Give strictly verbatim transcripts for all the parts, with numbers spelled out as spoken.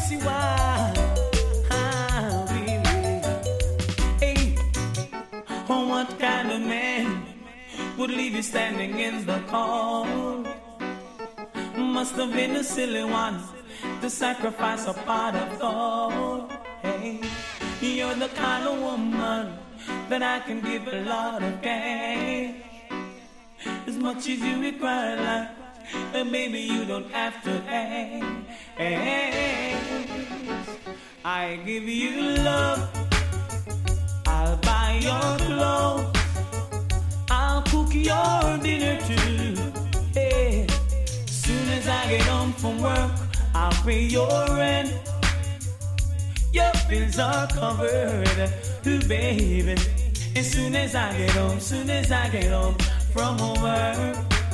mercy, why? Ah, baby. Hey, oh, what kind of man would leave you standing in the cold? Must have been a silly one to sacrifice a pot of gold. Hey, you're the kind of woman that I can give a lot of cash. As much as you require life, and maybe you don't have to ask. I give you love, I'll buy your clothes, I'll cook your dinner too. Hey, soon as I get home from work, I'll pay your rent. Your bills are covered, ooh, baby. As soon as I get home, soon as I get home from work.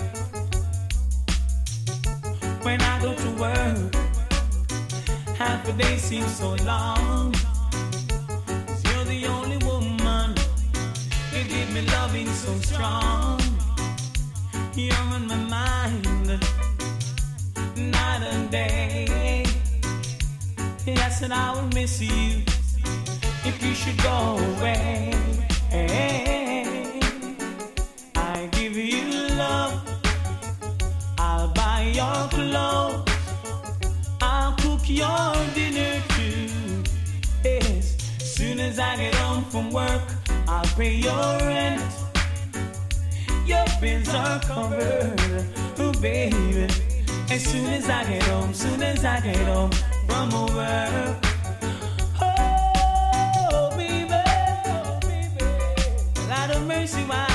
When I go to work, half a day seems so long. 'Cause you're the only woman you give me loving so strong. You're on my mind night and day. Yes, and I will miss you if you should go away. I give you love, I'll buy your clothes, I'll cook your dinner too. Yes, soon as I get home from work, I'll pay your rent. Your bills are covered, oh baby. As soon as I get home, soon as I get home from work. Oh baby, oh baby, Lord of mercy, why?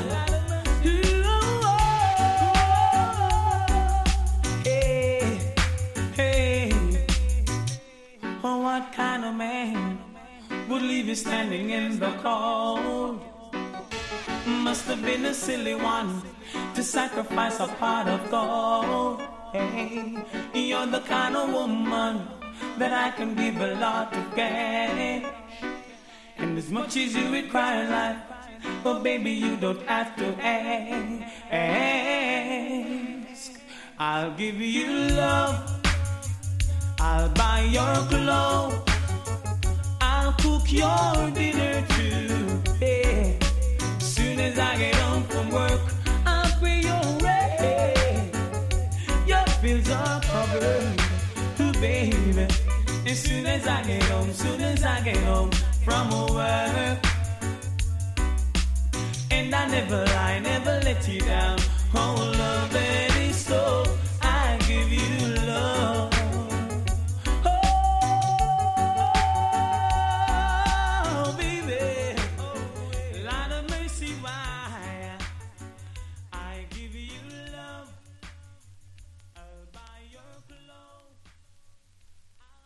What kind of man would leave you standing in the cold? Must have been a silly one to sacrifice a pot of gold. Hey, you're the kind of woman that I can give a lot of cash. And as much as you require life, oh baby, you don't have to ask. I'll give you love, I'll buy your clothes, I'll cook your dinner too. Hey, soon as I get home from work, I'll pay your rent. Your bills are covered, ooh, baby. As soon as I get home, soon as I get home from work. And I never lie, never let you down. Oh,